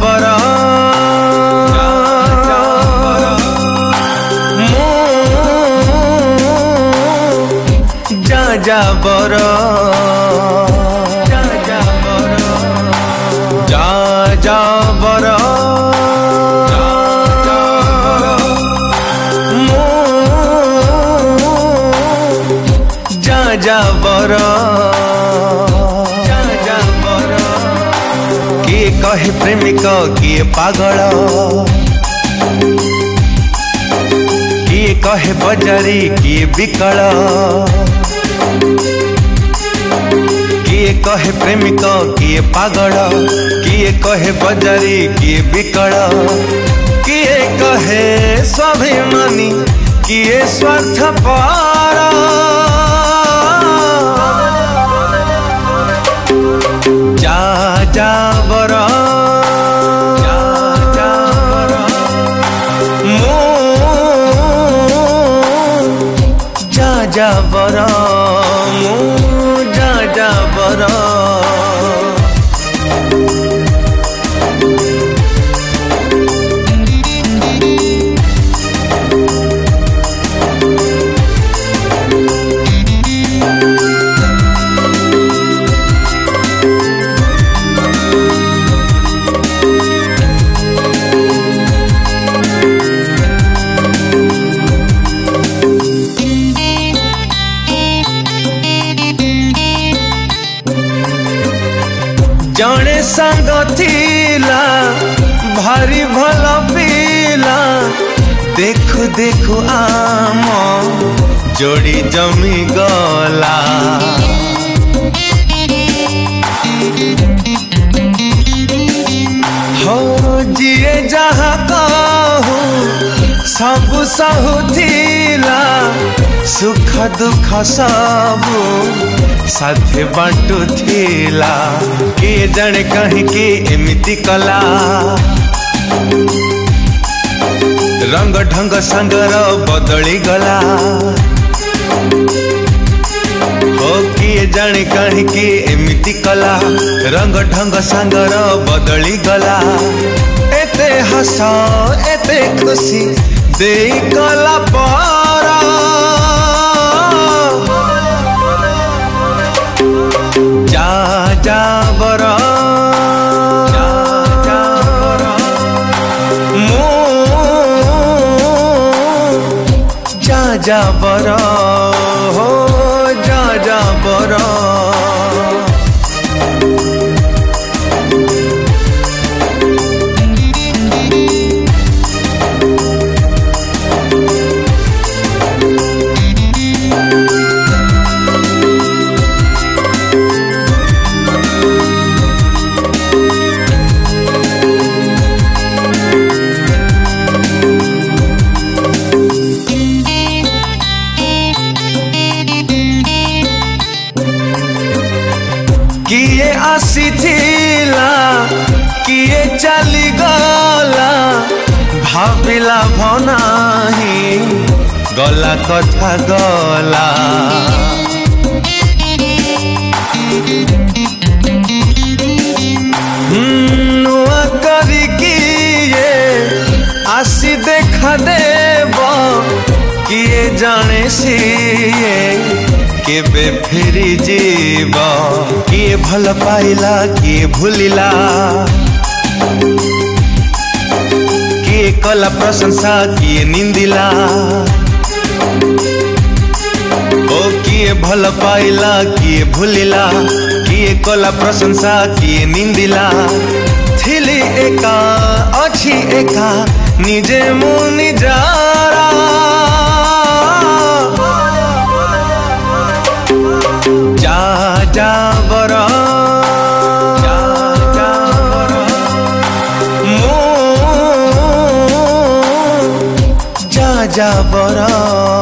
बर जा बर जा बर जा बर किए कहे प्रेमिक किए पागल किए कहे बजारी किए बिकल किए कहे प्रेमिक किए पागल किए कहे बजारी किए बिकल किए कहे स्वाभिमानी किए स्वार्थपर जा बर जा बर जा बर जड़े सांग थिला भारी भल पिला देखु देखु आम जोड़ी जमी गला हो जिए जहाँ कहू सब सहु थिला सुख दुख सबू साथे बाटू थिला किए जाने कहीं की एमिति कला रंग ढंग संगर बदली गला हो किए जाने कहीं की एमिति कला रंग ढंग संगर बदली गला एते हस एते खुशी दे कला पारा जा बर जा बर हो जा बर किए आसी थिला किए चली गला भाविला भनाही गला कथा गला नुआ करी किए आसी देखा देव किए जाने सीए केबे फेरी जीव किए भल पाइला किए भूलिला किए कला प्रशंसा किए निंदिला ओ किए भल पाइला किए भूलिला किए कला प्रशंसा किए निंदिला थिली एका अछि एका निजे मु निजारा जा बर जा बर